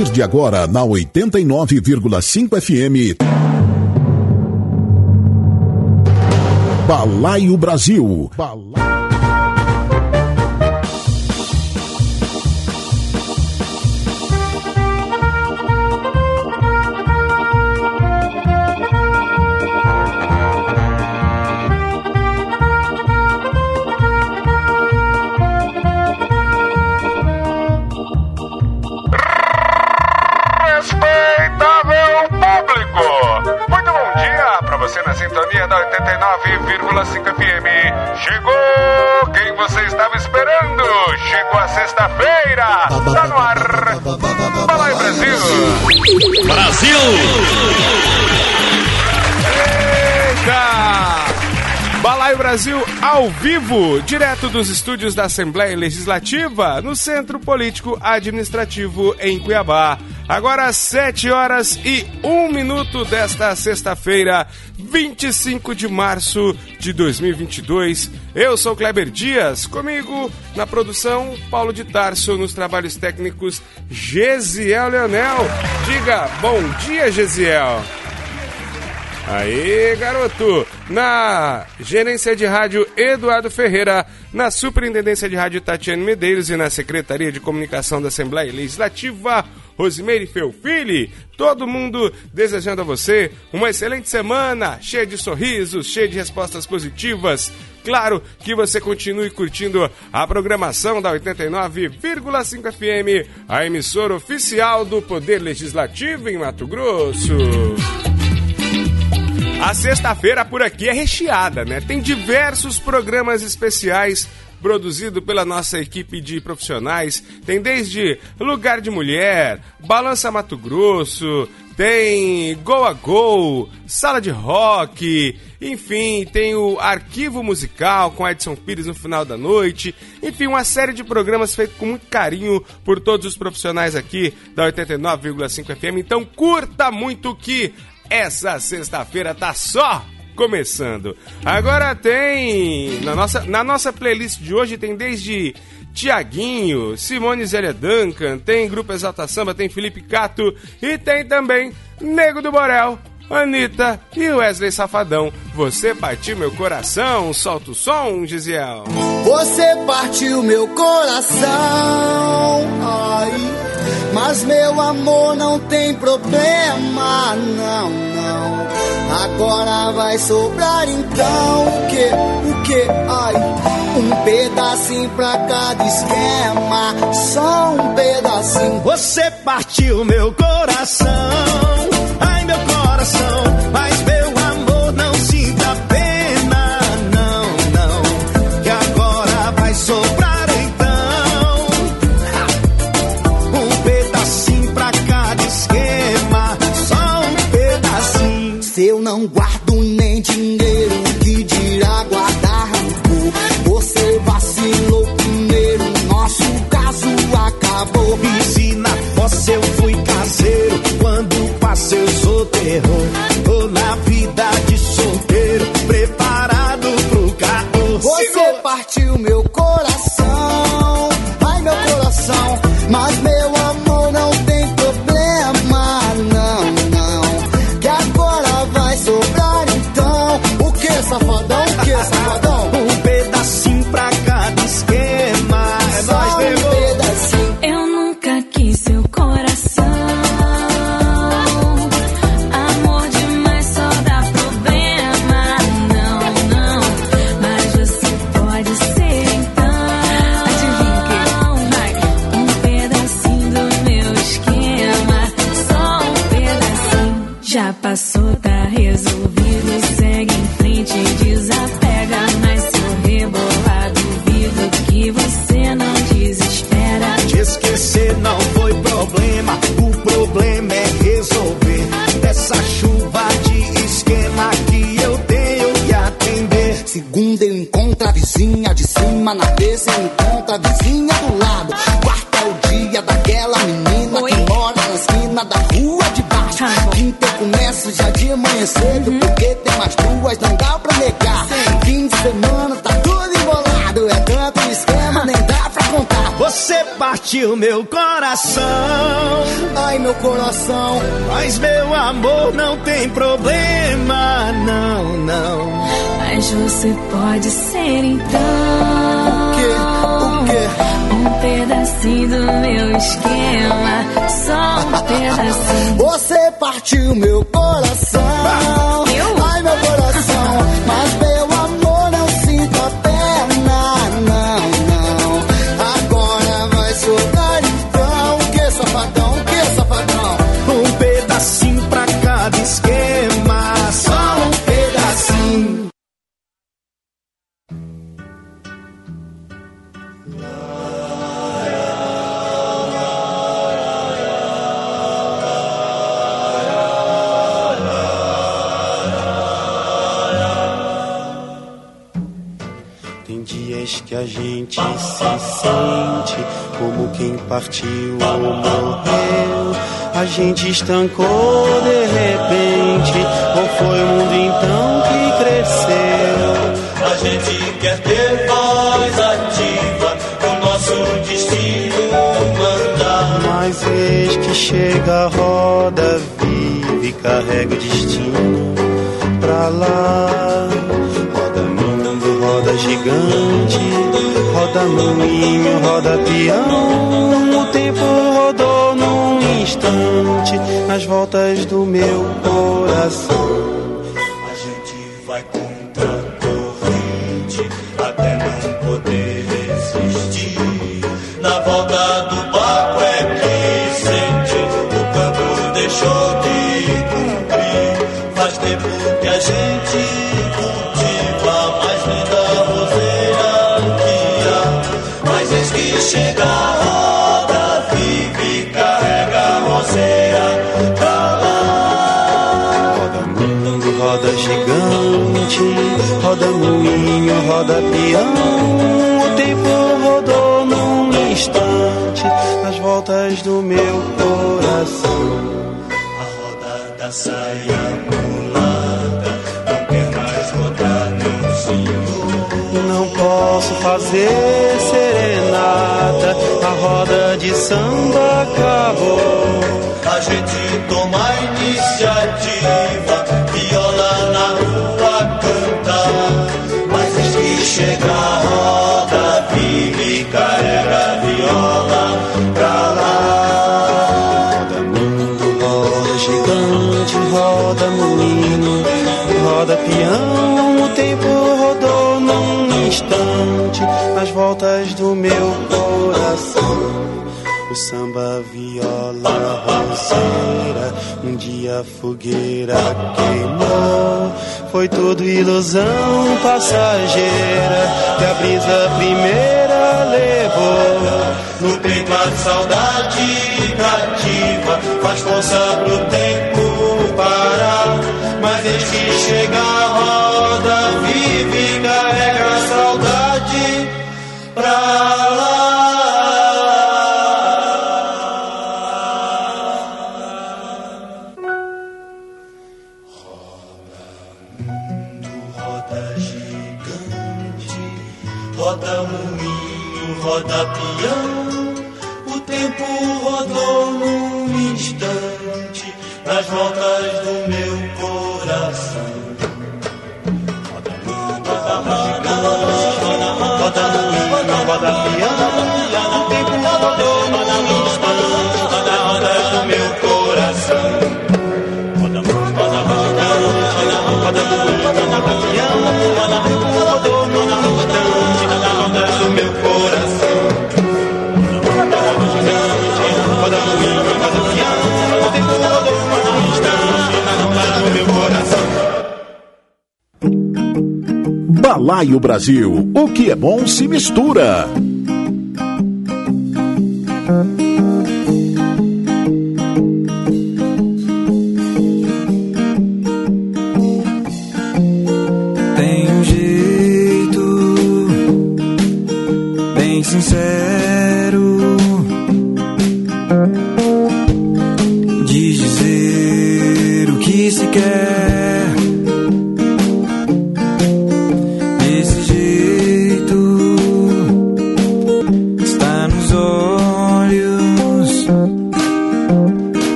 partir de agora, na 89,5 FM, Balaio Brasil. Na sintonia da 89,5 FM. Chegou quem você estava esperando. Chegou a sexta-feira. Tá no ar. Balaio Brasil. Brasil! Eita! Balaio Brasil ao vivo, direto dos estúdios da Assembleia Legislativa, no Centro Político Administrativo em Cuiabá. Agora 7h01 desta sexta-feira, 25 de março de 2022. Eu sou Kleber Dias, comigo na produção Paulo de Tarso, nos trabalhos técnicos Gesiel Leonel. Diga bom dia, Gesiel. Aê, garoto! Na gerência de rádio Eduardo Ferreira, na superintendência de rádio Tatiane Medeiros e na Secretaria de Comunicação da Assembleia Legislativa, Rosimeire Felfili. Todo mundo desejando a você uma excelente semana, cheia de sorrisos, cheia de respostas positivas. Claro que você continue curtindo a programação da 89,5 FM, a emissora oficial do Poder Legislativo em Mato Grosso. A sexta-feira por aqui é recheada, né? Tem diversos programas especiais produzidos pela nossa equipe de profissionais. Tem desde Lugar de Mulher, Balança Mato Grosso, tem Go a Go, Sala de Rock, enfim, tem o Arquivo Musical com Edson Pires no final da noite. Enfim, uma série de programas feitos com muito carinho por todos os profissionais aqui da 89,5 FM. Então curta muito que essa sexta-feira tá só começando. Agora tem, na nossa playlist de hoje tem desde Tiaguinho, Simone Zélia Duncan, tem Grupo Exalta Samba, tem Felipe Cato e tem também Nego do Borel, Anitta e Wesley Safadão. Você partiu meu coração, solta o som, Gisiel. Você partiu meu coração, ai, mas meu amor não tem problema, não, não. Agora vai sobrar então o que, ai, um pedacinho pra cada esquema, só um pedacinho. Você partiu meu coração, ai meu coração, mas meu amor não sinta pena, não, não, que agora vai sobrar então um pedacinho pra cada esquema, só um pedacinho. Se eu não guardo nem dinheiro, que dirá guardar rancor? Você vacilou primeiro, nosso caso acabou. E se na fossa eu fui caseiro, quando passei eu sou terror. Tô na vida de solteiro, preparado pro carro. Você partiu meu coração, ai meu coração, mas meu amor não tem problema, não, não, que agora vai sobrar então. O que, safadão? O que, safadão? Um pedacinho pra cada esquema. É só nóis, um pegou. pedacinho. Eu nunca quis seu coração, amor demais só dá problema, não, não, mas você pode ser então, adivinha que, um pedacinho do meu esquema, só um pedacinho, já passou, tá resolvido, segue em frente, desapega, mas se eu rebolar duvido que você não desespera. Te esquecer não foi problema, o problema é resolver essa chuva de esquema que eu tenho que atender. Segunda eu encontro a vizinha de cima, na terça eu encontro a vizinha do lado. Quarta é o dia daquela menina que mora na esquina da rua de baixo. Quinta eu começo já de manhã cedo, porque tem mais duas, não dá pra negar. Fim de semana tá tudo embolado, é tanto esquema, nem dá pra contar. Você partiu partiu meu coração. Ai, meu coração. Mas meu amor não tem problema, não, não. Mas você pode ser então. O quê? Um pedacinho do meu esquema. Só um pedacinho. Você partiu meu coração. Ai, meu coração. Mas meu amor não sinta pena, não, não. Agora vai soltar então. Que safadão, que safadão. Um pedacinho pra cada esquema. Só um pedacinho. Que a gente se sente como quem partiu ou morreu. A gente estancou de repente, ou foi o mundo então que cresceu? A gente quer ter voz ativa, o nosso destino mandar. Mas eis que chega a roda viva e carrega o destino pra lá. Roda gigante, roda moinho, roda peão. O tempo rodou num instante nas voltas do meu coração. A gente vai contra a corrente até não poder resistir. Na volta do barco é que sente o campo deixou de cumprir. Faz tempo que a gente chega a roda viva e carrega a roseira pra lá. Roda mundo, roda gigante, roda moinho, roda peão. O tempo rodou num instante nas voltas do meu coração. A roda da saia mulata não quer mais rodar no zinho. Não posso fazer serenata, a roda de samba acabou. A gente toma a iniciativa, viola na rua cantar. Mas eis que chega a roda viva e carrega a viola pra lá. Roda mundo, roda gigante, roda moinho, roda peão. O tempo rodou num instante nas voltas do meu coração. O samba, viola, roseira, um dia a fogueira queimou. Foi tudo ilusão passageira que a brisa primeira levou. No peito a saudade cativa faz força pro tempo parar. Mas eis que chega a roda viva e carrega a saudade pra lá. Roda gigante, roda moinho, roda peão. O tempo rodou num instante nas voltas do meu coração. Roda mundo, roda moinho, roda peão. O tempo rodou num instante nas voltas do meu coração. Roda mundo, roda moinho, roda peão. O tempo rodou num instante nas voltas do meu coração. Roda moinho, roda peão. O tempo rodou num instante nas voltas do meu coração. Balaio Brasil, o que é bom se mistura. Tem um jeito bem sincero de dizer o que se quer. Esse jeito está nos olhos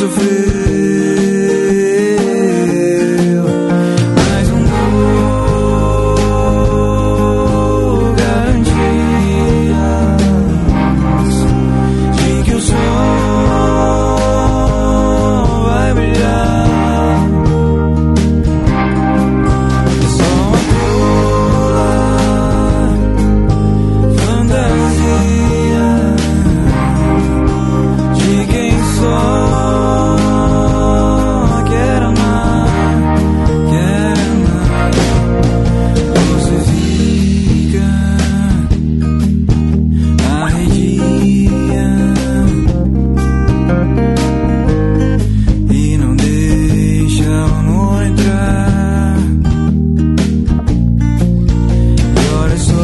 mas um gol garantias de que o sol vai brilhar. É só uma tola fantasia de quem só quer amar, quer amar. Você fica arredia e não deixa o amor entrar. E olha só,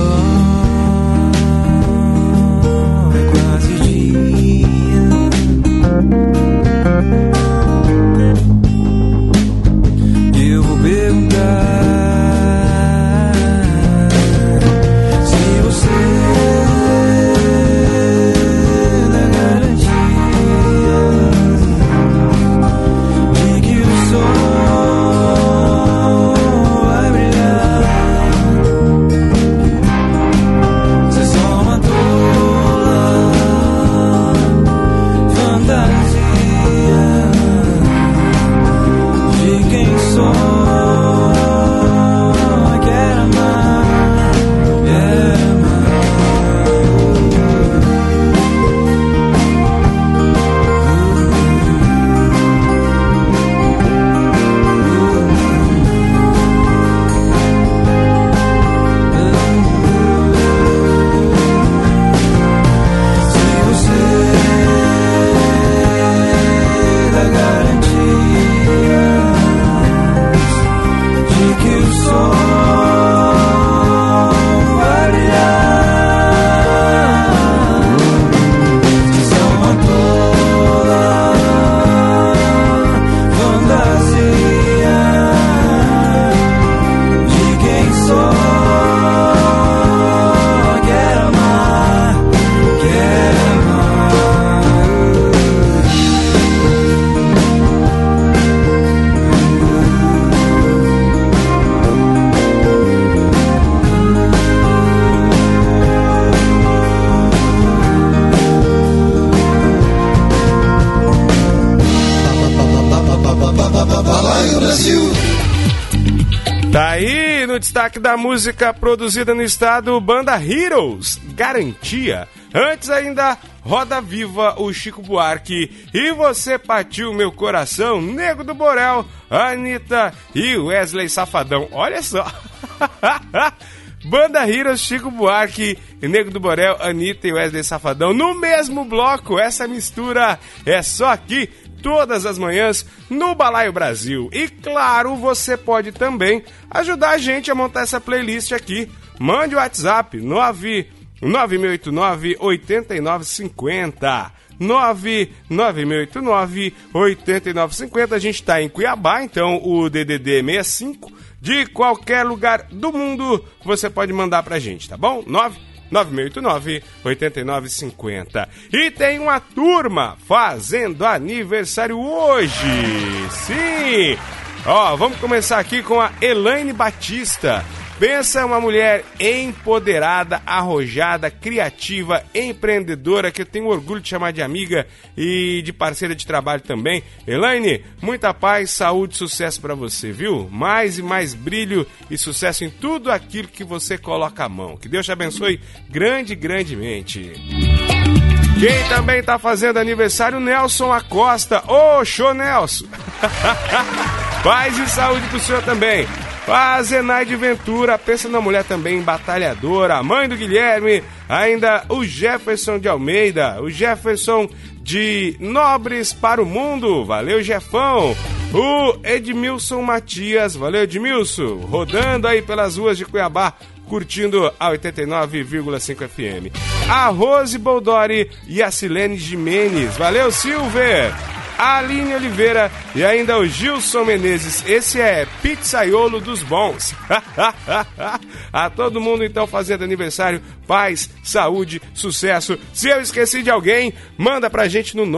é quase dia. Eu vou perguntar se você dá garantia de que o sol vai brilhar. Se é só uma tola fantasia de quem só quer amar, quer amar. Se você dá garantias de que o sol vai brilhar, se só uma tola fantasia de quem só quer amar, quer amar. Tá aí no destaque da música produzida no estado, Banda Heroes, Garantia. Antes ainda, Roda Viva, o Chico Buarque. E Você Partiu Meu Coração, Nego do Borel, Anitta e Wesley Safadão. Olha só. Banda Heroes, Chico Buarque, Nego do Borel, Anitta e Wesley Safadão no mesmo bloco. Essa mistura é só aqui, todas as manhãs, no Balaio Brasil. E claro, você pode também ajudar a gente a montar essa playlist aqui. Mande o WhatsApp 99689-8950. 99689-8950. A gente tá em Cuiabá, então o DDD é 65. De qualquer lugar do mundo, você pode mandar pra gente, tá bom? 99689-8950. E tem uma turma fazendo aniversário hoje. Sim! Ó, vamos começar aqui com a Elaine Batista. Pensa uma mulher empoderada, arrojada, criativa, empreendedora, que eu tenho orgulho de chamar de amiga e de parceira de trabalho também. Elaine, muita paz, saúde e sucesso pra você, viu? Mais e mais brilho e sucesso em tudo aquilo que você coloca a mão. Que Deus te abençoe grandemente. Quem também tá fazendo aniversário, Nelson Acosta. Ô, show, Nelson! Paz e saúde pro senhor também. A Zenaide Ventura, pensa na mulher também batalhadora, a mãe do Guilherme, ainda o Jefferson de Almeida, o Jefferson de Nobres para o Mundo, valeu Jefão, o Edmilson Matias, valeu Edmilson, rodando aí pelas ruas de Cuiabá, curtindo a 89,5 FM. A Rose Boldori e a Silene Jimenez, valeu Silver. a Aline Oliveira e ainda o Gilson Menezes. Esse é Pizzaiolo dos Bons. A todo mundo então fazendo aniversário, paz, saúde, sucesso. Se eu esqueci de alguém, manda pra gente no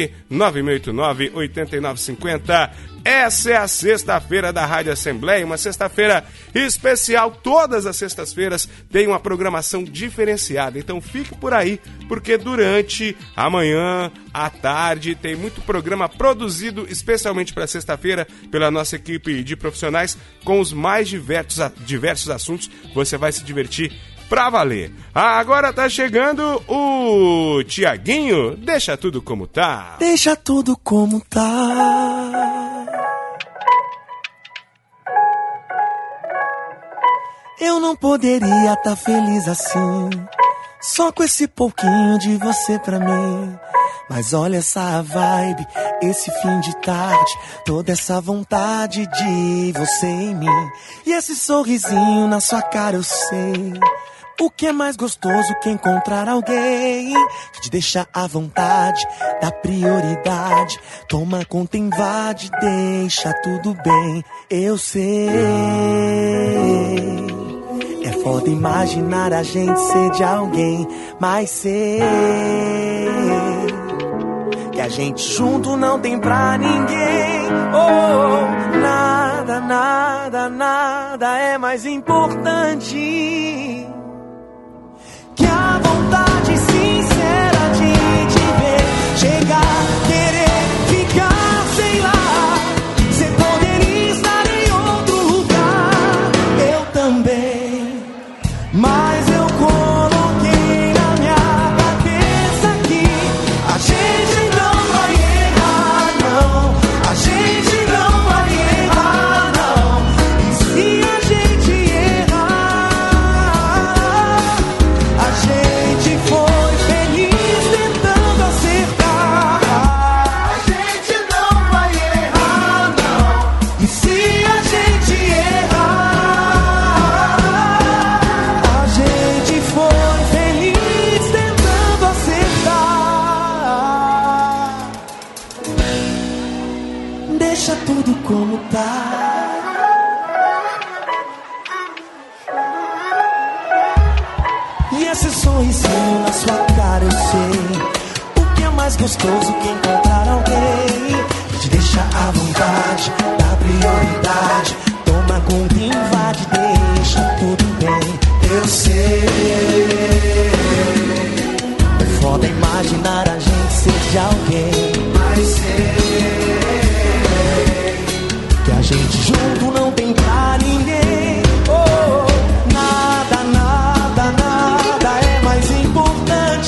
99689-8950. Essa é a sexta-feira da Rádio Assembleia, uma sexta-feira especial. Todas as sextas-feiras tem uma programação diferenciada, então fique por aí, porque durante a manhã, à tarde, tem muito programa produzido especialmente para sexta-feira pela nossa equipe de profissionais com os mais diversos assuntos. Você vai se divertir pra valer. Agora tá chegando o Tiaguinho. Deixa tudo como tá. Deixa tudo como tá. Eu não poderia tá feliz assim, só com esse pouquinho de você pra mim. Mas olha essa vibe, esse fim de tarde, toda essa vontade de você em mim. E esse sorrisinho na sua cara eu sei. O que é mais gostoso que encontrar alguém que te deixa à vontade, dá prioridade, toma conta, invade, deixa tudo bem. Eu sei, é foda imaginar a gente ser de alguém, mas sei que a gente junto não tem pra ninguém. Oh, nada, nada, nada é mais importante que a vontade sincera de te ver chegar, querer ficar, sei lá. Você poderia estar em outro lugar, eu também, mas eu coloquei na minha cabeça que a gente não vai errar, não. A gente não vai errar, não. E se a gente tudo como tá. E esse sorrisinho na sua cara eu sei. O que é mais gostoso que encontrar alguém que te deixa à vontade, dá prioridade, toma conta, invade, deixa tudo bem. Eu sei, é foda imaginar a gente ser de alguém, mas sei que a gente junto não tem pra ninguém. Oh, nada, nada, nada é mais importante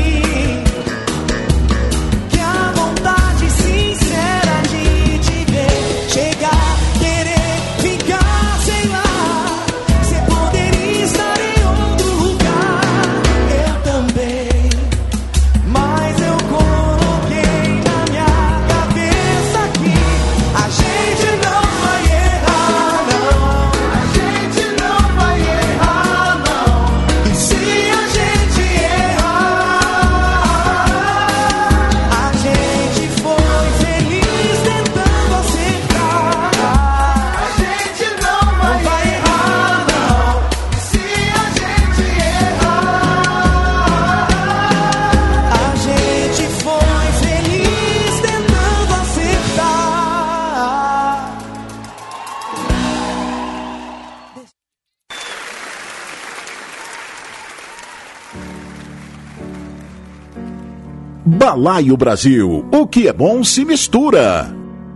que a vontade sincera de te ver chegar, querer ficar, sei lá. Você poderia estar em outro lugar, eu também, mas eu coloquei na minha cabeça que a gente não vai errar, não. A gente não vai errar, não. E se a gente errar, a gente foi feliz tentando acertar. A gente não vai errar, não. E se a gente errar, a gente foi feliz tentando acertar. Balaio Brasil, o que é bom se mistura.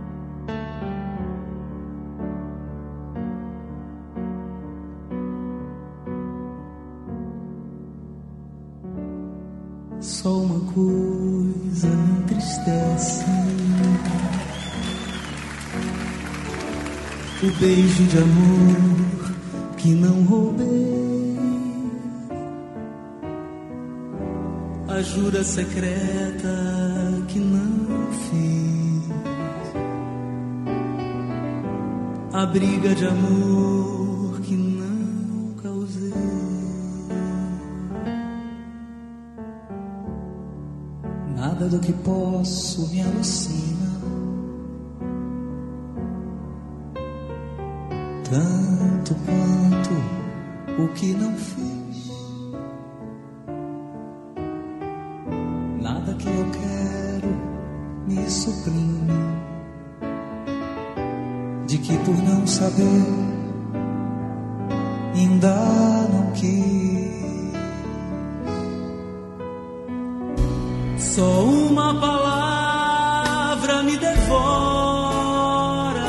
Só uma coisa me entristece: o beijo de amor que não roubei, a jura secreta que não fiz, a briga de amor que não causei. Nada do que posso me alucina, tanto quanto o que não fiz. Nada que eu quero me suprime, de que por não saber ainda não quis. Só uma palavra me devora,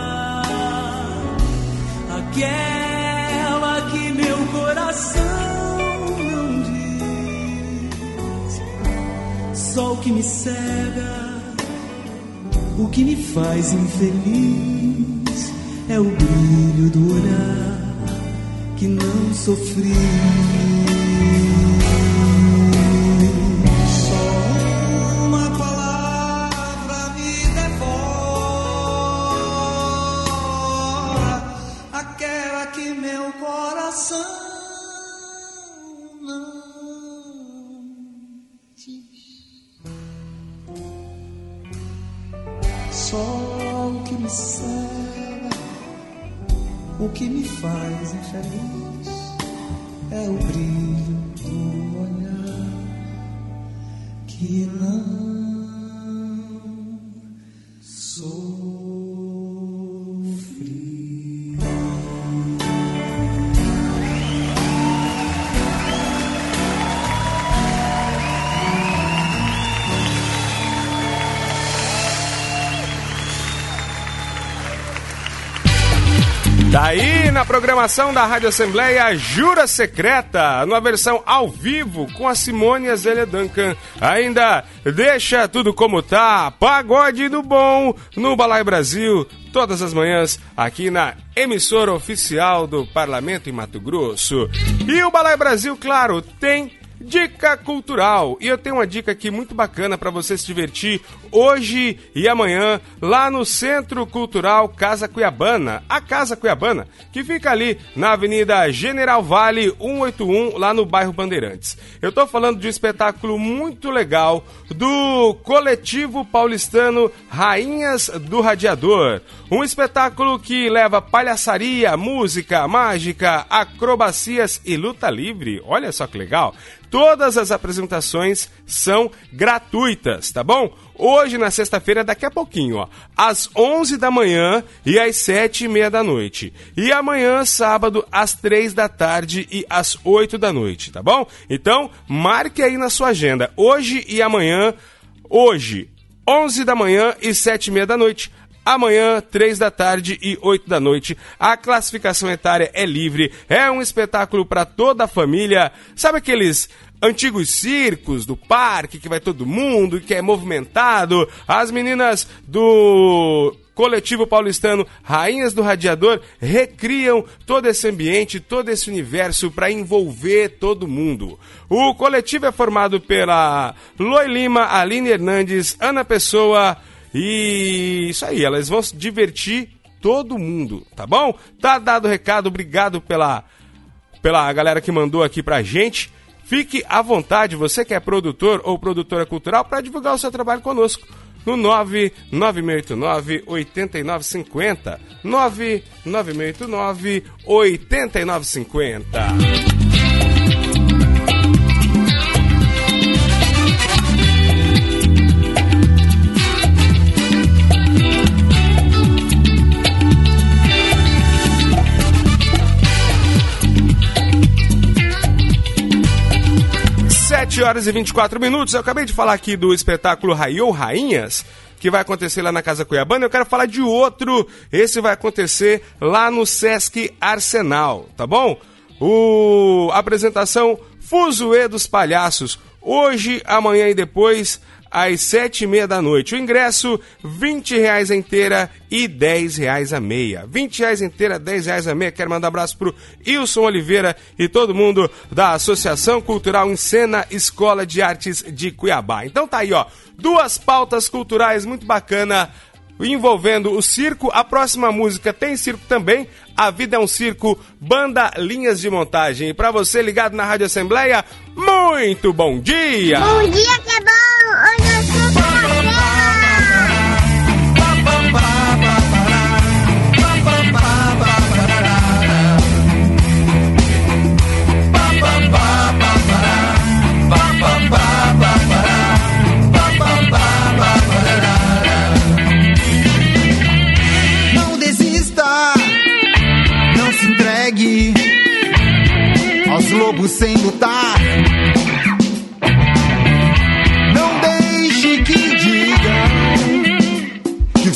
aquela que meu coração não diz. Só o que me cega, o que me faz infeliz, é o brilho do olhar que não sofri. Só uma palavra me devora, aquela que meu coração não diz. Só o que me cega, o que me faz infeliz, é o brilho do olhar que não sofri. Daí na programação da Rádio Assembleia, Jura Secreta, numa versão ao vivo com a Simone e a Zélia Duncan. Ainda Deixa Tudo Como Tá, pagode do bom no Balaio Brasil, todas as manhãs aqui na emissora oficial do Parlamento em Mato Grosso. E o Balaio Brasil, claro, tem dica cultural. E eu tenho uma dica aqui muito bacana para você se divertir hoje e amanhã lá no Centro Cultural Casa Cuiabana. A Casa Cuiabana, que fica ali na Avenida General Vale 181, lá no bairro Bandeirantes. Eu tô falando de um espetáculo muito legal do coletivo paulistano Rainhas do Radiador. Um espetáculo que leva palhaçaria, música, mágica, acrobacias e luta livre. Olha só que legal. Todas as apresentações são gratuitas, tá bom? Hoje, na sexta-feira, daqui a pouquinho, ó, às 11 da manhã e às 7h30 da noite. E amanhã, sábado, às 3 da tarde e às 8 da noite, tá bom? Então, marque aí na sua agenda. Hoje e amanhã, hoje, 11 da manhã e 7h30 da noite. Amanhã, 3 da tarde e 8 da noite. A classificação etária é livre. É um espetáculo para toda a família. Sabe aqueles antigos circos do parque que vai todo mundo, que é movimentado? As meninas do coletivo paulistano Rainhas do Radiador recriam todo esse ambiente, todo esse universo para envolver todo mundo. O coletivo é formado pela Loi Lima, Aline Hernandes, Ana Pessoa. E isso aí, elas vão se divertir todo mundo, tá bom? Tá dado o recado, obrigado pela galera que mandou aqui pra gente. Fique à vontade, você que é produtor ou produtora cultural, para divulgar o seu trabalho conosco no 99689-8950. 99689-8950. 7h24. Eu acabei de falar aqui do espetáculo Raiô Rainhas, que vai acontecer lá na Casa Cuiabana. Eu quero falar de outro. Esse vai acontecer lá no Sesc Arsenal, tá bom? A apresentação Fuzuê dos Palhaços, hoje, amanhã e depois, às 7h30 da noite. O ingresso, R$20 a inteira e R$10 a meia. R$20 inteira, R$10 a meia. Quero mandar um abraço pro Wilson Oliveira e todo mundo da Associação Cultural Encena Escola de Artes de Cuiabá. Então tá aí, ó, duas pautas culturais muito bacana envolvendo o circo. A próxima música tem circo também. A Vida é um Circo, banda Linhas de Montagem. E pra você ligado na Rádio Assembleia, muito bom dia! Bom dia, que é bom! Hoje eu sou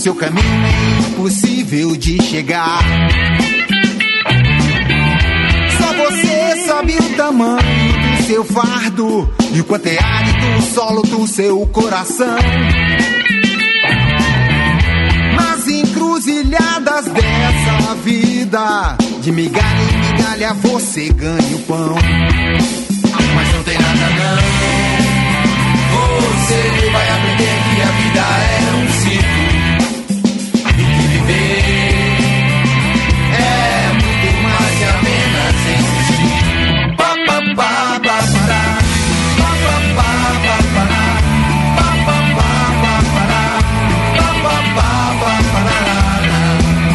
seu caminho é impossível de chegar. Só você sabe o tamanho do seu fardo e o quanto é árido o solo do seu coração. Nas encruzilhadas dessa vida, de migalha em migalha você ganha o pão. Mas não tem nada não, você vai aprender que a vida é um ciclo e que viver é muito mais que apenas existir. Pa pa pa pa pará, pa pa pa pa pará, pa pa pa pa pará, pa pa pa pa pará,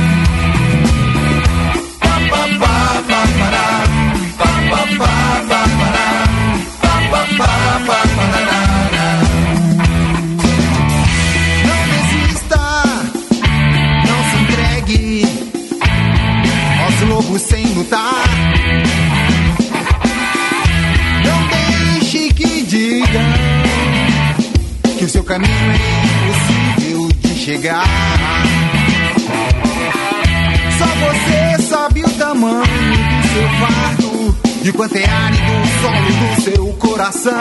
pa pa pa pa pará, pa pa pa pa pará, pa pa pa pa pará. Lobo sem lutar. Não deixe que digam que o seu caminho é impossível de chegar. Só você sabe o tamanho do seu fardo e o quanto é árido o solo do seu coração.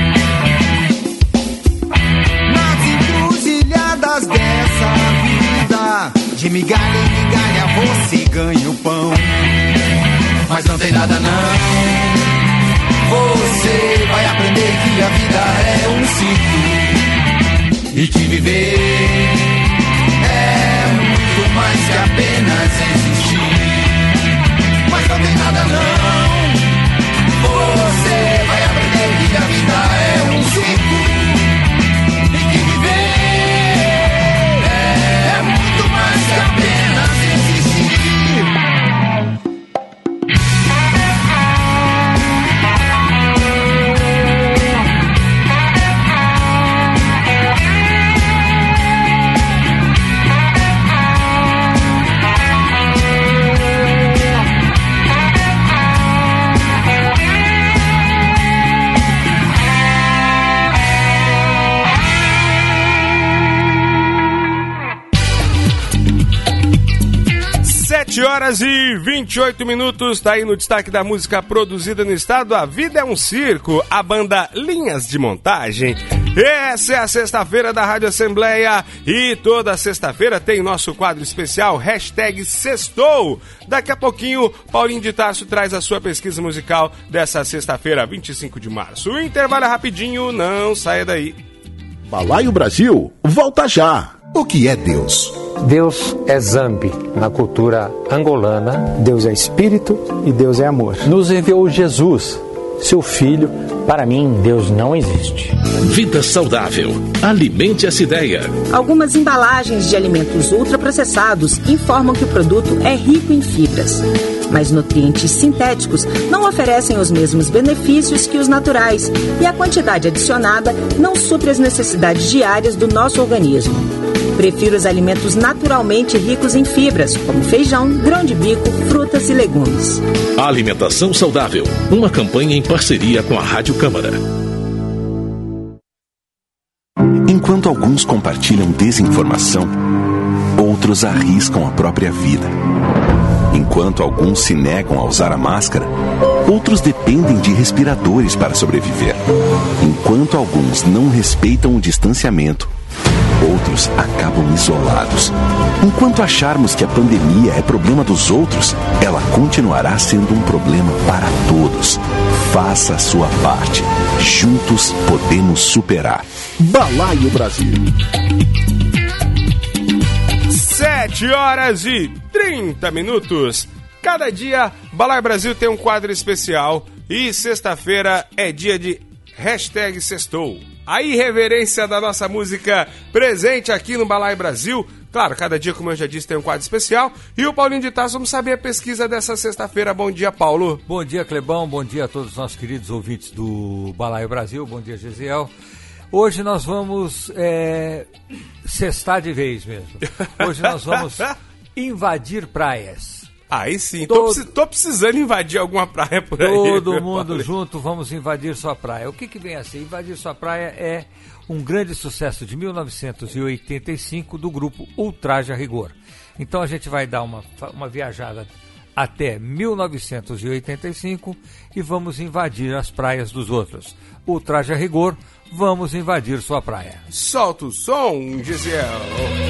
Nas encruzilhadas dessa vida, de migalha em migalha você ganha o pão. Mas não tem nada não, você vai aprender que a vida é um ciclo e que viver é muito mais que apenas existir. Mas não tem nada não, você vai aprender que a vida é um ciclo e que viver é muito mais que apenas existir. Horas e 28 minutos, tá aí no destaque da música produzida no estado, A Vida é um Circo, a banda Linhas de Montagem. Essa é a sexta-feira da Rádio Assembleia e toda sexta-feira tem nosso quadro especial, hashtag Sextou. Daqui a pouquinho, Paulinho de Tarso traz a sua pesquisa musical dessa sexta-feira, 25 de março. O intervalo é rapidinho, não saia daí. Balaio Brasil, volta já. O que é Deus? Deus é Zambi, na cultura angolana. Deus é espírito e Deus é amor. Nos enviou Jesus, seu filho. Para mim, Deus não existe. Vida saudável. Alimente essa ideia. Algumas embalagens de alimentos ultraprocessados informam que o produto é rico em fibras. Mas nutrientes sintéticos não oferecem os mesmos benefícios que os naturais e a quantidade adicionada não supre as necessidades diárias do nosso organismo. Prefiro os alimentos naturalmente ricos em fibras, como feijão, grão de bico, frutas e legumes. Alimentação saudável, uma campanha em parceria com a Rádio Câmara. Enquanto alguns compartilham desinformação, outros arriscam a própria vida. Enquanto alguns se negam a usar a máscara, outros dependem de respiradores para sobreviver. Enquanto alguns não respeitam o distanciamento, outros acabam isolados. Enquanto acharmos que a pandemia é problema dos outros, ela continuará sendo um problema para todos. Faça a sua parte. Juntos podemos superar. Balaio Brasil. 7 horas e 30 minutos. Cada dia, Balaio Brasil tem um quadro especial e sexta-feira é dia de hashtag Sextou. A irreverência da nossa música presente aqui no Balaio Brasil. Claro, cada dia, como eu já disse, tem um quadro especial. E o Paulinho de Tarso, vamos saber a pesquisa dessa sexta-feira. Bom dia, Paulo. Bom dia, Clebão. Bom dia a todos os nossos queridos ouvintes do Balaio Brasil. Bom dia, Gesiel. Hoje nós vamos sextar de vez mesmo. Hoje nós vamos invadir praias. Aí sim, tô precisando invadir alguma praia por aí. Todo mundo junto, vamos invadir sua praia. O que vem a ser? Invadir sua praia é um grande sucesso de 1985 do grupo Ultraje a Rigor. Então a gente vai dar uma viajada até 1985 e vamos invadir as praias dos outros. Ultraje a Rigor, vamos invadir sua praia. Solta o som, Gisele.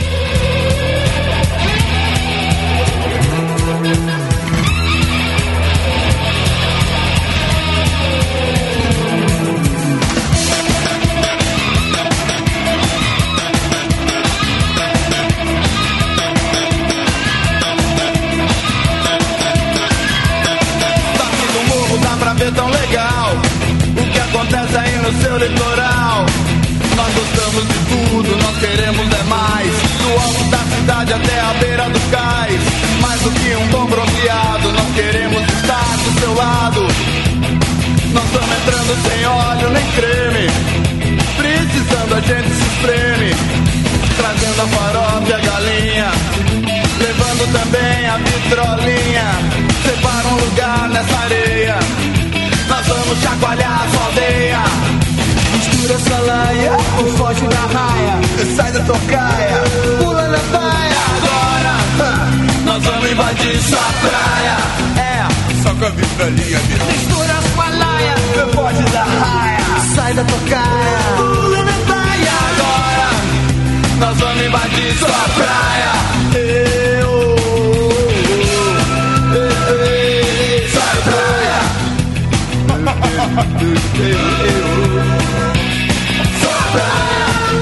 Tão legal o que acontece aí no seu litoral. Nós gostamos de tudo, nós queremos é mais. Do alto da cidade até a beira do cais. Mais do que um bom bronzeado, nós queremos estar do seu lado. Nós estamos entrando sem óleo nem creme. Precisando a gente se espreme. Trazendo a farofa e a galinha. Levando também a vitrolinha. Separa um lugar nessa areia. Nós vamos chacoalhar a sua aldeia. Mistura sua laia, ou foge da raia. Sai da tocaia, pula na baia. Agora, nós vamos invadir sua praia. É, só com a vitrolinha mesmo. Mistura sua laia, ou foge da raia. Sai da tocaia, pula na baia. Agora, nós vamos invadir sua praia. Sua praia. Sua praia.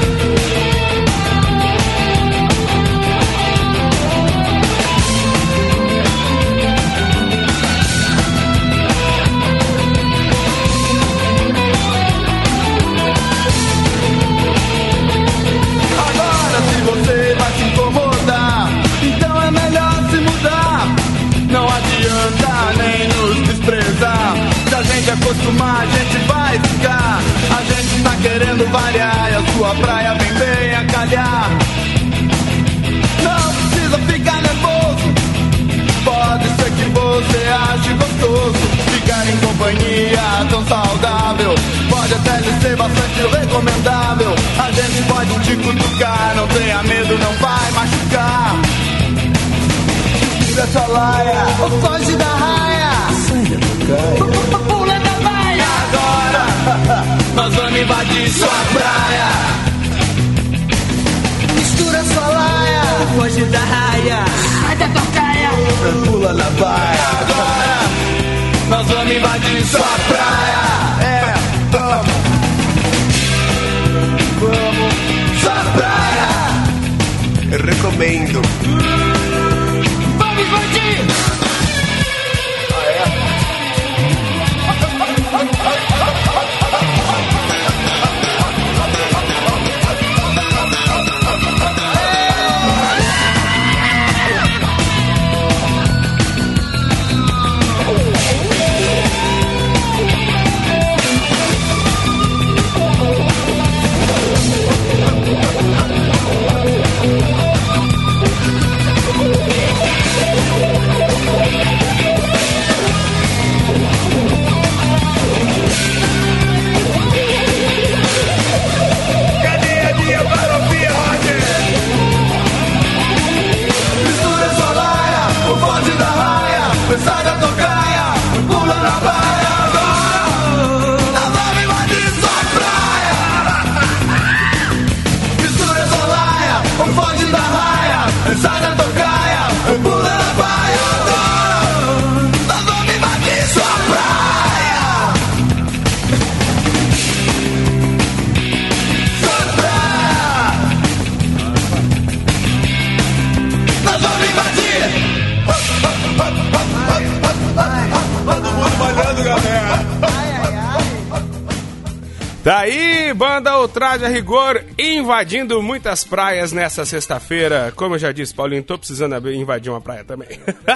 Agora se você vai se incomodar, então é melhor se mudar. Não adianta nem nos desprezar. Se a gente acostumar, a gente vai ficar. A gente tá querendo variar e a sua praia vem bem a calhar. Não precisa ficar nervoso. Pode ser que você ache gostoso ficar em companhia tão saudável. Pode até lhe ser bastante recomendável. A gente pode te cutucar, não tenha medo, não vai machucar. Tira sua laia, ou foge da raia. Sai da tocaia, pula da baia. Agora, nós vamos invadir sua praia. Mistura sua laia, ou foge da raia. Sai da tocaia, pula na baia. Agora, nós vamos invadir sua praia. É, vamos. Vamos, sua praia. Eu recomendo. Vamos invadir! Sai da tocaia, pula na baia. Agora, nós vamos invadir sua praia. Mistura sua laia, ou foge da raia. Sai da tocaia, pula na baia. Agora, nós vamos invadir sua praia. Sua praia. Nós vamos invadir. Todo mundo malhando, galera. Daí, banda Ultraje a Rigor invadindo muitas praias nessa sexta-feira. Como eu já disse, Paulinho, tô precisando invadir uma praia também.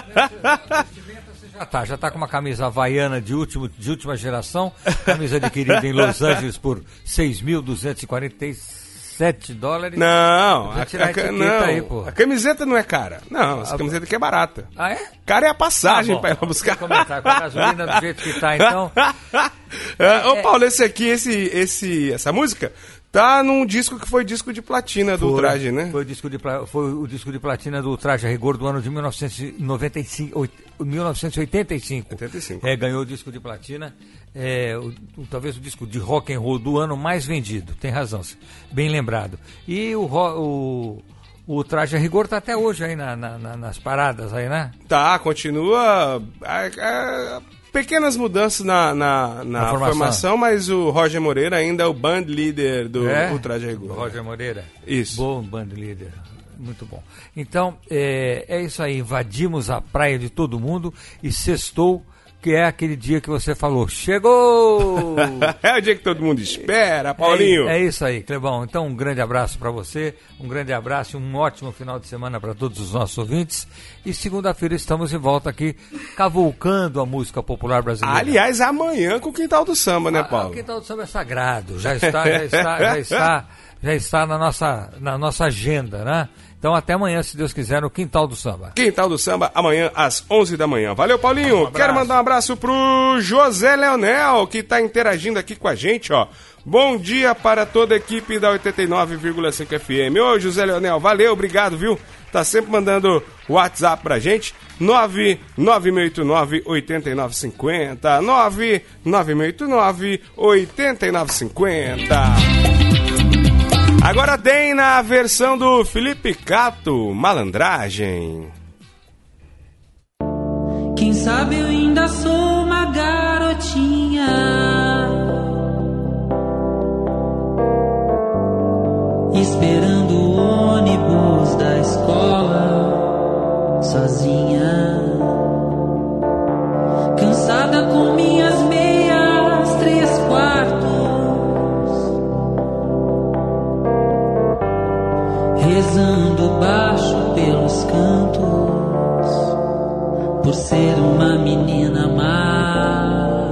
Já tá com uma camisa havaiana de última geração, camisa adquirida em Los Angeles por 6.246 $7. Não, não. Aí, pô. A camiseta não é cara. Não, essa camiseta aqui é barata. Ah, é? Cara é a passagem pra ir lá buscar. Vou comentar com a gasolina do jeito que tá, então. Ô, Paulo, essa música tá num disco que foi disco de platina do Ultraje, né? Foi o disco de platina do Ultraje a Rigor do ano de 1985. Ganhou o disco de platina. Talvez o disco de rock and roll do ano mais vendido. Tem razão, bem lembrado. E o Ultraje a Rigor tá até hoje aí nas paradas aí, né? Tá, continua. Pequenas mudanças na formação, mas o Roger Moreira ainda é o band leader do Ultraje a Rigor. Roger Moreira? Isso. Bom band leader. Muito bom. Então, é isso aí. Invadimos a praia de todo mundo e sextou, que é aquele dia que você falou. Chegou! É o dia que todo mundo espera, Paulinho. É isso aí, Clebão. Então, um grande abraço para você, um grande abraço e um ótimo final de semana para todos os nossos ouvintes. E segunda-feira estamos de volta aqui, cavalcando a música popular brasileira. Aliás, amanhã com o Quintal do Samba, né, Paulo? O Quintal do Samba é sagrado, já está na nossa agenda, né? Então até amanhã, se Deus quiser, no Quintal do Samba. Quintal do Samba, amanhã às 11 da manhã. Valeu, Paulinho. Quero mandar um abraço pro José Leonel, que tá interagindo aqui com a gente, ó. Bom dia para toda a equipe da 89,5 FM. Ô, José Leonel, valeu, obrigado, viu? Tá sempre mandando WhatsApp pra gente. 99689-8950. 99689-8950. Agora tem na versão do Felipe Cato, Malandragem. Quem sabe eu ainda sou uma garotinha, esperando o ônibus da escola, sozinha, cansada com minhas meias 3/4, rezando baixo pelos cantos, por ser uma menina má.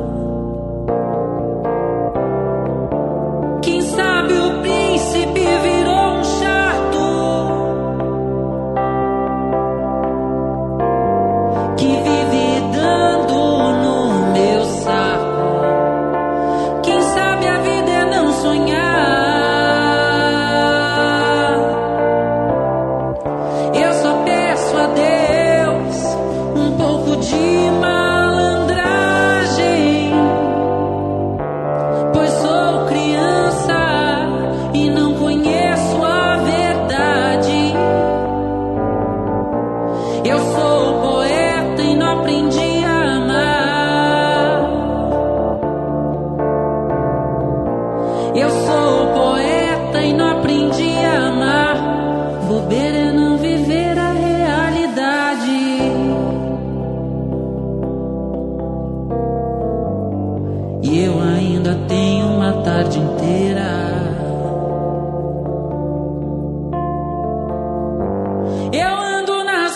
Quem sabe o príncipe virou um chato que vive dando no meu saco. Quem sabe a vida é não sonhar. Eu só peço a Deus um pouco de malandragem, pois sou criança e não conheço a verdade. Eu sou poeta e não aprendi a amar. Eu sou poeta e não aprendi a amar. Bobeira é não viver a realidade. E eu ainda tenho uma tarde inteira. Eu ando nas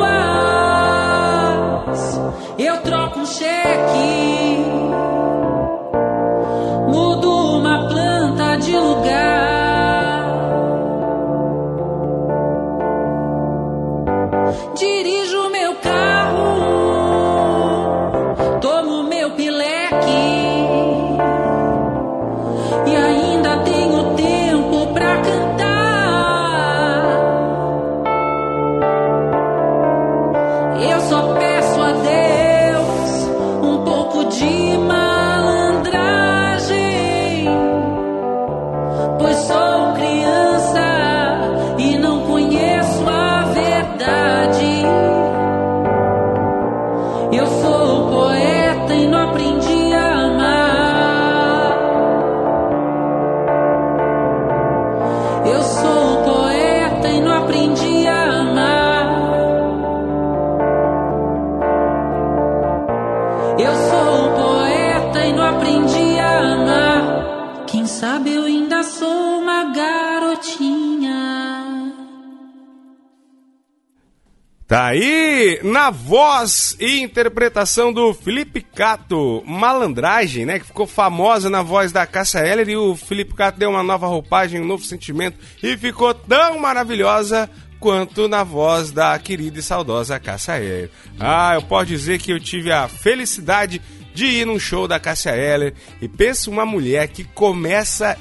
ruas, eu troco um cheque, mudo uma planta de lugar, dirijo meu carro, tomo meu pileque e ainda tenho tempo pra cantar. Eu só peço a Deus um pouco de malandragem, pois sou criança e não conheço a verdade. Eu sou poeta e não aprendi a amar. Eu sou poeta e não aprendi a amar. Eu sou poeta e não aprendi a amar. Quem sabe eu ainda sou uma garotinha. Tá aí, na voz e interpretação do Felipe Cato, Malandragem, né, que ficou famosa na voz da Cássia Eller, e o Felipe Cato deu uma nova roupagem, um novo sentimento, e ficou tão maravilhosa quanto na voz da querida e saudosa Cássia Eller. Ah, eu posso dizer que eu tive a felicidade de ir num show da Cássia Eller, e pensa uma mulher que começava,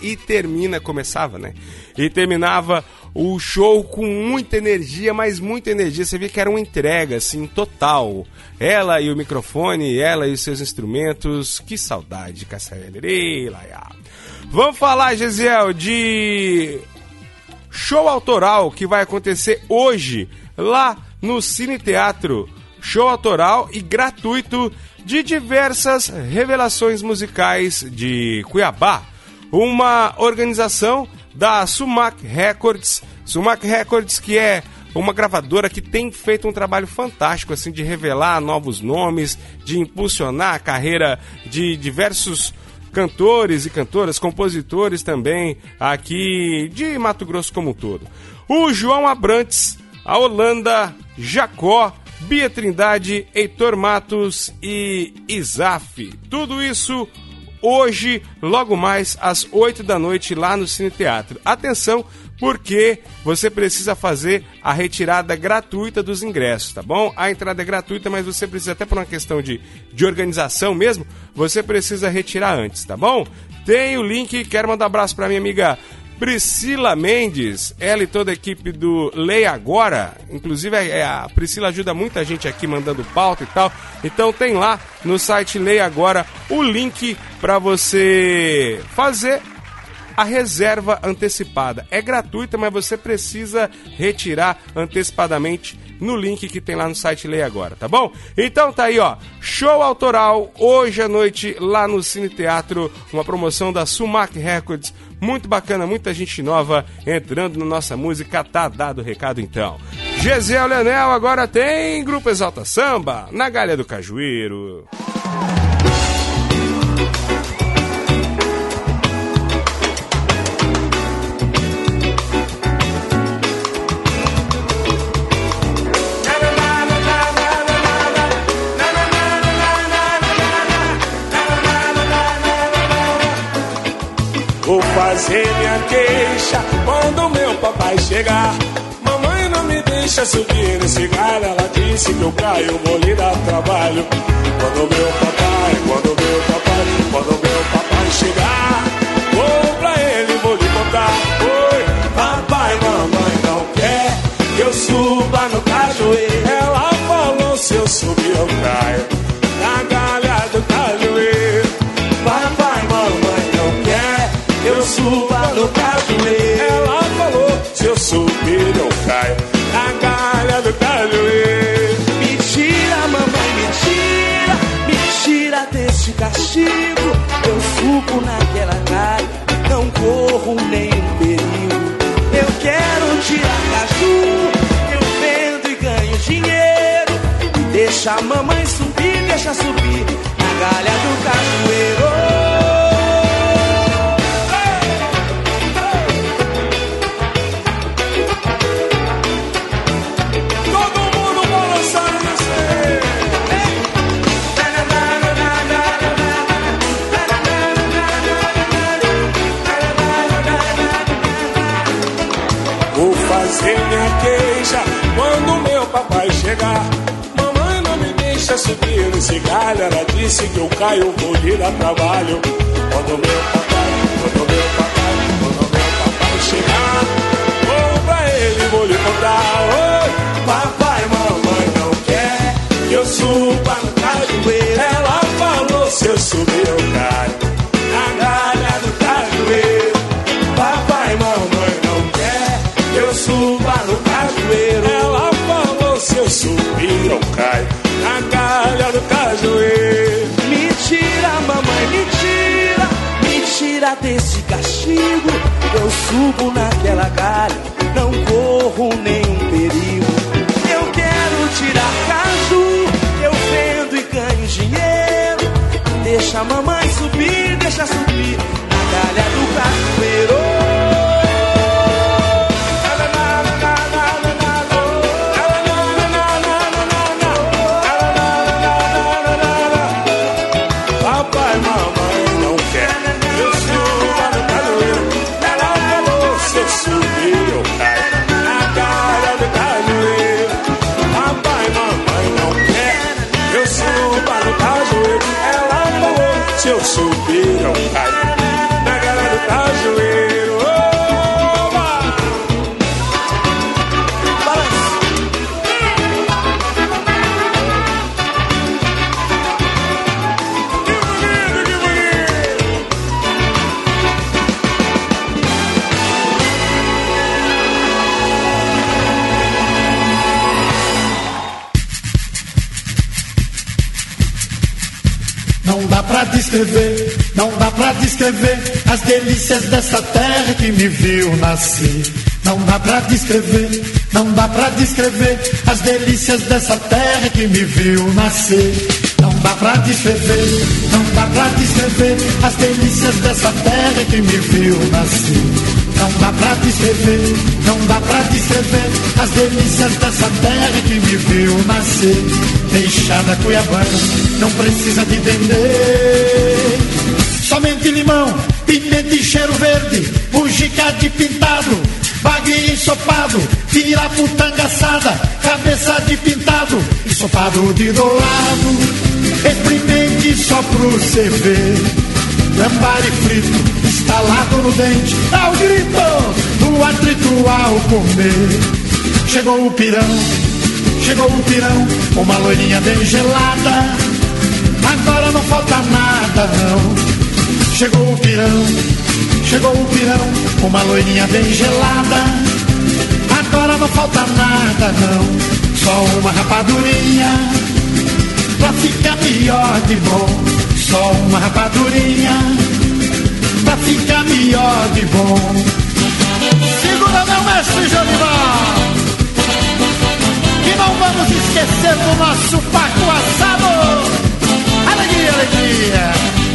né, e terminava o show com muita energia, mas muita energia. Você via que era uma entrega, assim, total. Ela e o microfone, ela e os seus instrumentos. Que saudade, Cássia Eller. Ei, Laia. Vamos falar, Gesiel, de show autoral que vai acontecer hoje, lá no Cine Teatro. Show autoral e gratuito de diversas revelações musicais de Cuiabá. Uma organização da Sumac Records. Sumac Records, que é uma gravadora que tem feito um trabalho fantástico, assim, de revelar novos nomes, de impulsionar a carreira de diversos cantores e cantoras, compositores também, aqui de Mato Grosso como um todo. O João Abrantes, a Holanda, Jacó, Bia Trindade, Heitor Matos e Isaf. Tudo isso hoje, logo mais às 8 da noite, lá no Cine Teatro. Atenção, porque você precisa fazer a retirada gratuita dos ingressos, tá bom? A entrada é gratuita, mas você precisa, até por uma questão de organização mesmo, você precisa retirar antes, tá bom? Tem o link, quero mandar um abraço pra minha amiga Priscila Mendes, ela e toda a equipe do Leia Agora. Inclusive a Priscila ajuda muita gente aqui mandando pauta e tal. Então tem lá no site Leia Agora o link para você fazer a reserva antecipada. É gratuita, mas você precisa retirar antecipadamente no link que tem lá no site Leia Agora, tá bom? Então tá aí, ó, show autoral hoje à noite lá no Cine Teatro, uma promoção da Sumac Records, muito bacana, muita gente nova entrando na nossa música, tá dado o recado então. Gesiel Leonel, agora tem Grupo Exalta Samba, na Galha do Cajueiro. Vou fazer minha queixa quando meu papai chegar. Mamãe não me deixa subir nesse galho. Ela disse que eu caio, vou lhe dar trabalho. Quando meu papai chegar, vou pra ele, vou lhe contar. Oi, papai, mamãe não quer que eu suba no cajueiro. Ela falou, se eu subir eu caio na galha do cajueiro. Papai, mamãe não quer eu suba no cajueiro. Ela falou, se eu subir eu caio na galha do cajueiro. Me tira, mamãe, me tira desse castigo. Eu subo naquela galha, não corro nenhum perigo. Eu quero tirar caju, eu vendo e ganho dinheiro. Deixa a mamãe subir, deixa subir na galha do cajueiro. Fazer minha queixa quando meu papai chegar. Mamãe não me deixa subir nesse galho. Ela disse que eu caio, vou lhe dar trabalho. Quando meu papai chegar, vou pra ele, vou lhe contar. Oi, papai, mamãe não quer que eu suba no cajueiro. Ela falou, se eu subir eu caio na galha do cajueiro. Papai, mamãe não quer que eu suba no cajueiro. Ela falou, se eu subir eu caio na galha do cajueiro. Me tira, mamãe, me tira desse castigo. Eu subo naquela galha, não corro nenhum perigo. Eu quero tirar caju, eu vendo e ganho dinheiro. Deixa a mamãe subir, deixa subir na galha do cajueiro. descrever, não dá pra descrever as delícias dessa terra que me viu nascer. Não dá pra descrever, não dá pra descrever as delícias dessa terra que me viu nascer. Não dá pra descrever, não dá pra descrever as delícias dessa terra que me viu nascer. Não dá pra descrever, não dá pra descrever as delícias dessa terra que me viu nascer. Peixada cuiabana, não precisa de entender. Somente limão, pimenta e cheiro verde, bujica de pintado, bague ensopado, piraputanga assada, cabeça de pintado, ensopado de dourado, experimente só pro cê ver. Lambari frito, instalado no dente, ao grito do atrito ao comer. Chegou o pirão, uma loirinha bem gelada, agora não falta nada não. Chegou o pirão, uma loirinha bem gelada, agora não falta nada não. Só uma rapadurinha, pra ficar melhor de bom. Só uma rapadurinha, pra ficar melhor de bom. Segura meu mestre Jorival, e não vamos esquecer do nosso paco assado. Alegria, alegria.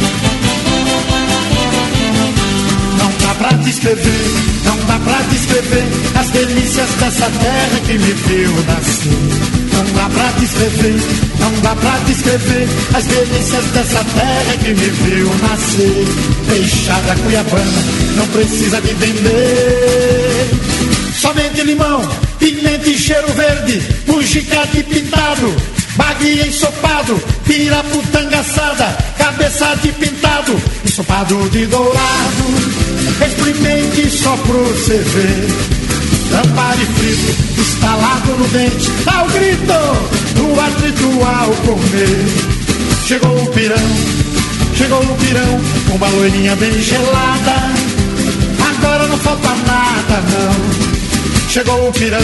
Não dá pra descrever, não dá pra descrever as delícias dessa terra que me viu nascer. Não dá pra descrever, não dá pra descrever as delícias dessa terra que me viu nascer. Peixada cuiabana, não precisa de entender. Somente limão, pimenta e cheiro verde, bujica de pintado, bague ensopado, piraputanga assada, cabeça de pintado, ensopado de dourado, experimente só pro cê ver. Lambari frito, instalado no dente, ao grito do atrito ao comer. Chegou o pirão, uma loirinha bem gelada, agora não falta nada não. Chegou o pirão,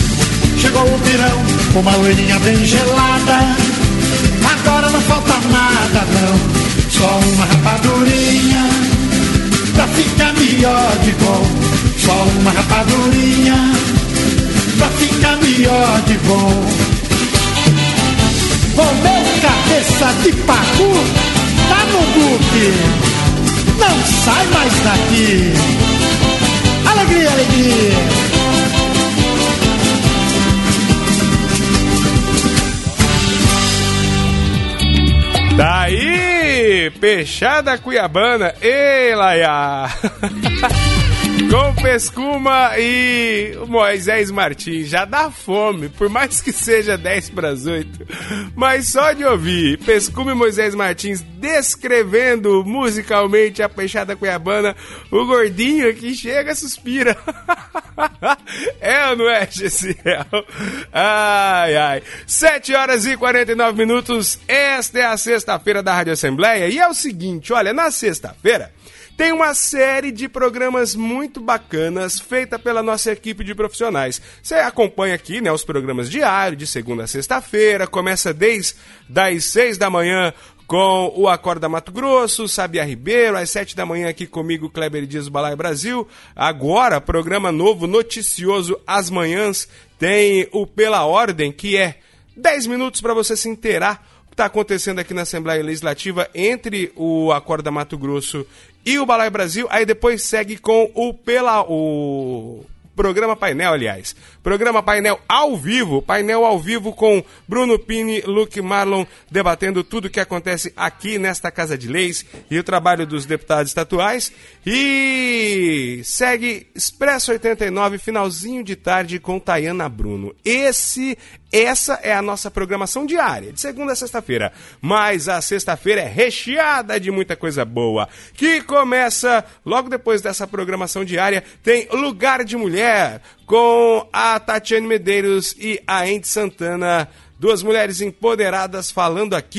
uma loirinha bem gelada, agora não falta nada não. Só uma rapadurinha, pra ficar melhor de bom. Só uma rapadurinha, pra ficar melhor de bom. O meu cabeça de pacu tá no book, não sai mais daqui. Alegria, alegria. Daí, Peixada cuiabana, ei, Laia. Com Pescuma e Moisés Martins. Já dá fome, por mais que seja 10:08. Mas só de ouvir Pescuma e Moisés Martins descrevendo musicalmente a Peixada cuiabana, o gordinho que chega suspira. É ou não é, Gessiel? Ai, ai. 7h49. Esta é a sexta-feira da Rádio Assembleia. E é o seguinte, olha, na sexta-feira tem uma série de programas muito bacanas feita pela nossa equipe de profissionais. Você acompanha aqui, né, os programas diários, de segunda a sexta-feira. Começa desde as 6 da manhã com o Acorda Mato Grosso, Sabia Ribeiro, às 7 da manhã aqui comigo, Kleber Dias do Balaio Brasil. Agora, programa novo, noticioso, às manhãs, tem o Pela Ordem, que é 10 minutos para você se inteirar o que está acontecendo aqui na Assembleia Legislativa entre o Acorda Mato Grosso e o Balaio Brasil. Aí depois segue com o Programa Painel, aliás. Programa Painel ao vivo com Bruno Pini, Luke Marlon, debatendo tudo o que acontece aqui nesta Casa de Leis e o trabalho dos deputados estaduais. E segue Expresso 89, finalzinho de tarde com Tayana Bruno. Essa é a nossa programação diária, de segunda a sexta-feira. Mas a sexta-feira é recheada de muita coisa boa, que começa logo depois dessa programação diária. Tem Lugar de Mulher, com a Tatiane Medeiros e a Ente Santana, duas mulheres empoderadas falando aqui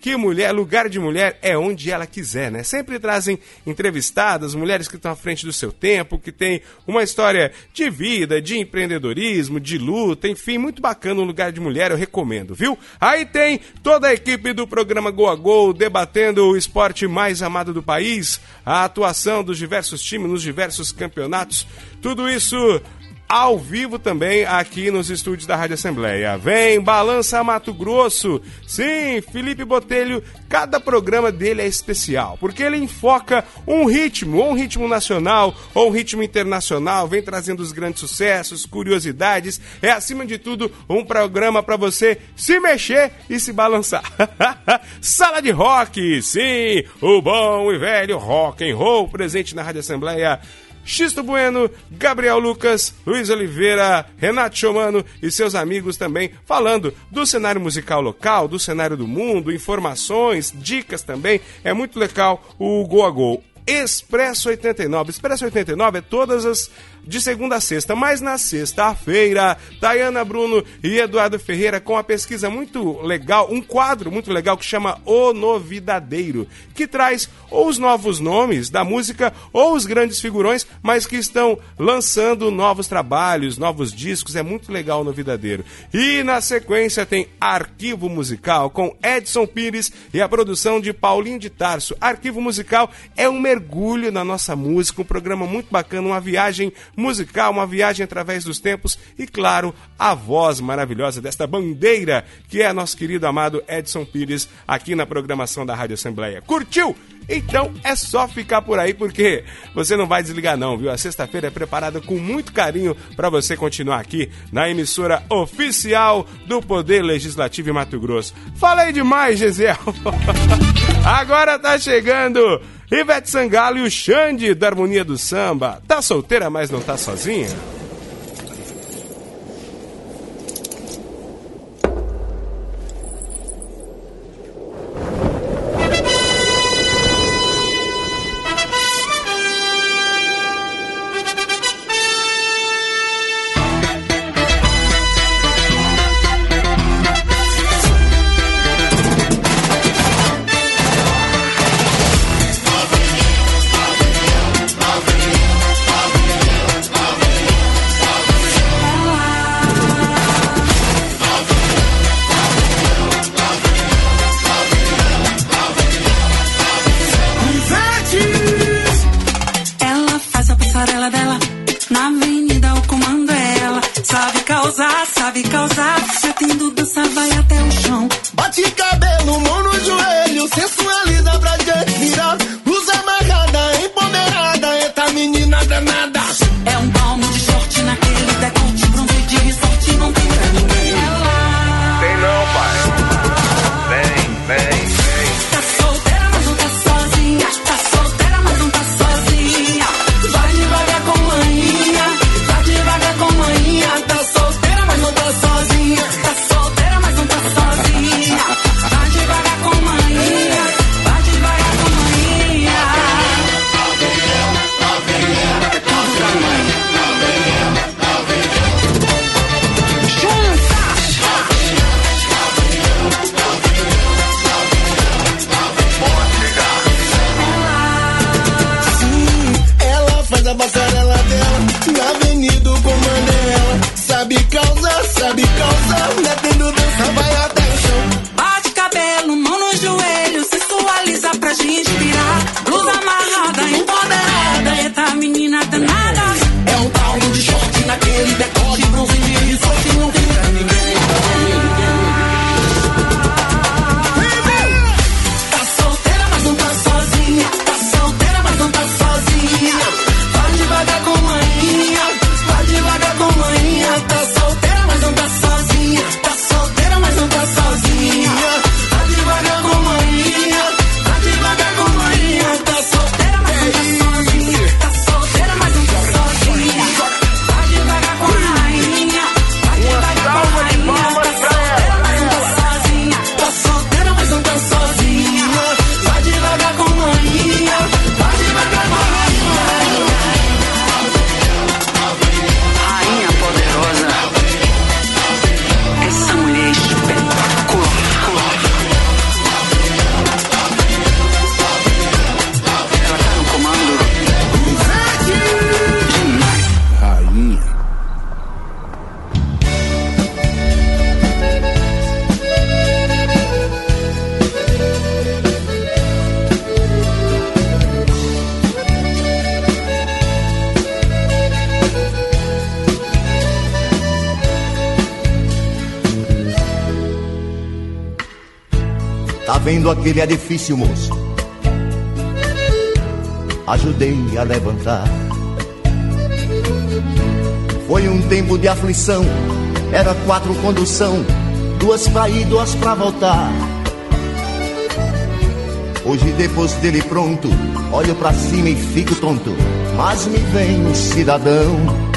que lugar de mulher é onde ela quiser, né? Sempre trazem entrevistadas, mulheres que estão à frente do seu tempo, que tem uma história de vida, de empreendedorismo, de luta, enfim, muito bacana o Lugar de Mulher, eu recomendo, viu? Aí tem toda a equipe do programa Go a Go debatendo o esporte mais amado do país, a atuação dos diversos times nos diversos campeonatos, tudo isso ao vivo também aqui nos estúdios da Rádio Assembleia. Vem Balança Mato Grosso. Sim, Felipe Botelho, cada programa dele é especial, porque ele enfoca um ritmo, ou um ritmo nacional, ou um ritmo internacional, vem trazendo os grandes sucessos, curiosidades, é acima de tudo um programa para você se mexer e se balançar. Sala de Rock, sim, o bom e velho rock and roll presente na Rádio Assembleia. Xisto Bueno, Gabriel Lucas, Luiz Oliveira, Renato Chomano e seus amigos também falando do cenário musical local, do cenário do mundo, informações, dicas também. É muito legal o Go a Go. Expresso 89. Expresso 89 é todas as de segunda a sexta, mas na sexta-feira, Tayana Bruno e Eduardo Ferreira com a pesquisa muito legal, um quadro muito legal que chama O Novidadeiro, que traz ou os novos nomes da música ou os grandes figurões, mas que estão lançando novos trabalhos, novos discos, é muito legal o Novidadeiro. E na sequência tem Arquivo Musical com Edson Pires e a produção de Paulinho de Tarso. Arquivo Musical é um mergulho na nossa música, um programa muito bacana, uma viagem musical, uma viagem através dos tempos e, claro, a voz maravilhosa desta bandeira que é nosso querido amado Edson Pires aqui na programação da Rádio Assembleia. Curtiu? Então é só ficar por aí porque você não vai desligar não, viu? A sexta-feira é preparada com muito carinho para você continuar aqui na emissora oficial do Poder Legislativo em Mato Grosso. Falei demais, Gisele. Agora tá chegando Ivete Sangalo e o Xande da Harmonia do Samba. Tá solteira, mas não tá sozinha? Sabe causar, setendo dança vai até o chão. Bate cabelo, mão no joelho, sensualiza pra gente virar. Usa amarrada, empoderada, eita menina danada. É um palmo de short naquele decote, bronze de resort, não tem pra ninguém. Tem não, pai. Vem. Tá solteira, mas não tá sozinha. Tá solteira, mas não tá sozinha. Vai devagar com manhinha, vai devagar com manhinha. Tá solteira, mas não tá sozinha. Tá solteira, mas não tá sozinha. Vai devagar com manhinha, vai devagar com manhinha. É tudo pra mãe. Ela faz a passarela dela na Avenida Comandela. Sabe causar, metendo dança vai até o chão. Bate cabelo, mão no joelho, sensualiza pra gente virar. Blusa amarrada, empoderada, eita menina danada. É um palmo de short naquele decote, bronze de resort, não tem pra ninguém. Tá solteira, mas não tá sozinha. Tá solteira, mas não tá sozinha. Vai devagar com manhinha, vai devagar com manhinha. Tá solteira, mas não tá vendo aquele edifício, moço? Ajudei a levantar. Foi um tempo de aflição, era 4 condução, 2 pra ir, 2 pra voltar. Hoje depois dele pronto, olho pra cima e fico tonto, mas me vem um cidadão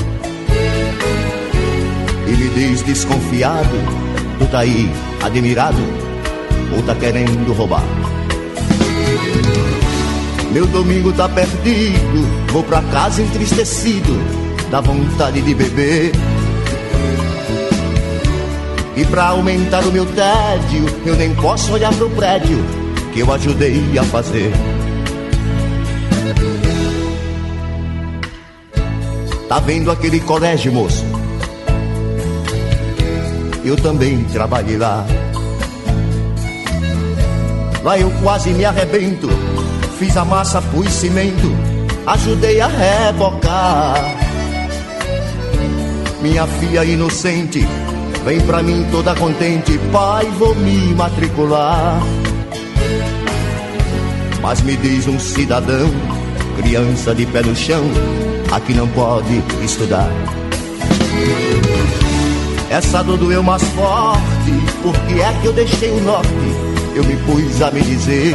e me diz desconfiado: tu tá aí admirado ou tá querendo roubar? Meu domingo tá perdido, vou pra casa entristecido, dá vontade de beber. E pra aumentar o meu tédio, eu nem posso olhar pro prédio que eu ajudei a fazer. Tá vendo aquele colégio, moço? Eu também trabalhei lá. Lá eu quase me arrebento, fiz a massa, pus cimento, ajudei a rebocar. Minha filha inocente vem pra mim toda contente: pai, vou me matricular. Mas me diz um cidadão, criança de pé no chão, aqui não pode estudar. Essa dor doeu mais forte, porque é que eu deixei o norte, eu me pus a me dizer.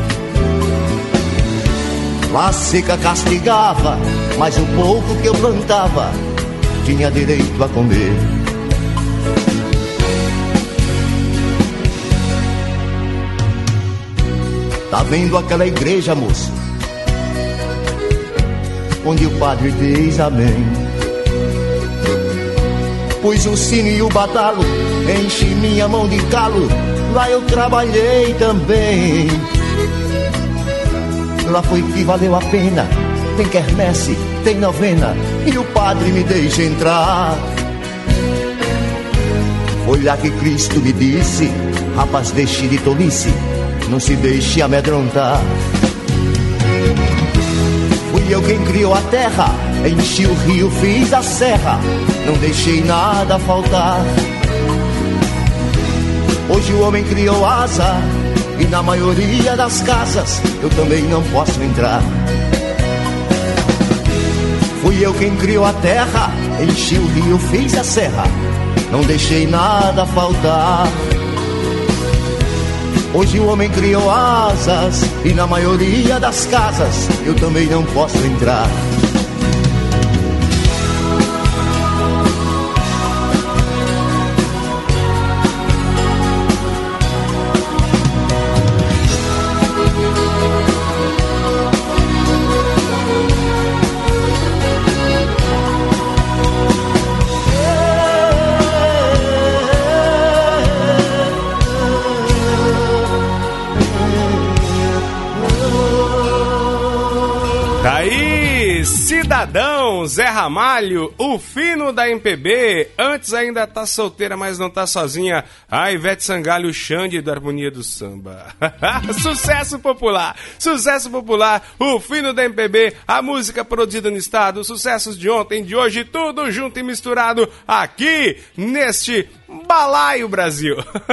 Lá seca castigava, mas o pouco que eu plantava tinha direito a comer. Tá vendo aquela igreja, moço? Onde o padre diz amém. Pus o sino e o badalo, enchi minha mão de calo, lá eu trabalhei também. Lá foi que valeu a pena, tem quermesse, tem novena, e o padre me deixa entrar. Foi lá que Cristo me disse: rapaz, deixe de tolice, não se deixe amedrontar. Fui eu quem criou a terra, enchi o rio, fiz a serra, não deixei nada faltar. Hoje o homem criou asa, e na maioria das casas eu também não posso entrar. Fui eu quem criou a terra, enchi o rio, fiz a serra, não deixei nada faltar. Hoje o homem criou asas, e na maioria das casas eu também não posso entrar. Cidadão, Zé Ramalho, o fino da MPB. Antes ainda tá solteira, mas não tá sozinha, a Ivete Sangalo, o Xande da Harmonia do Samba. Sucesso popular, o fino da MPB, a música produzida no estado, os sucessos de ontem, de hoje, tudo junto e misturado aqui neste Balaio Brasil.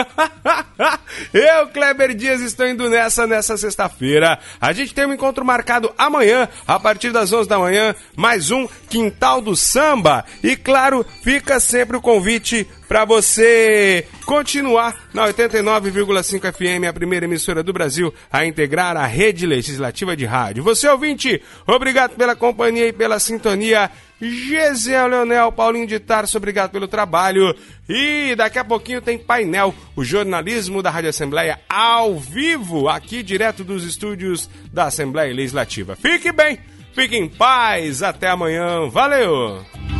Eu, Kleber Dias, estou indo nessa sexta-feira. A gente tem um encontro marcado amanhã, a partir das 11 da manhã, mais um Quintal do Samba. E claro, fica sempre o convite para você continuar na 89,5 FM, a primeira emissora do Brasil a integrar a rede legislativa de rádio. Você, ouvinte, obrigado pela companhia e pela sintonia. Gesiel Leonel, Paulinho de Tarso, obrigado pelo trabalho. E daqui a pouquinho tem Painel, o jornalismo da Rádio Assembleia ao vivo, aqui direto dos estúdios da Assembleia Legislativa. Fique bem, fique em paz, até amanhã, valeu!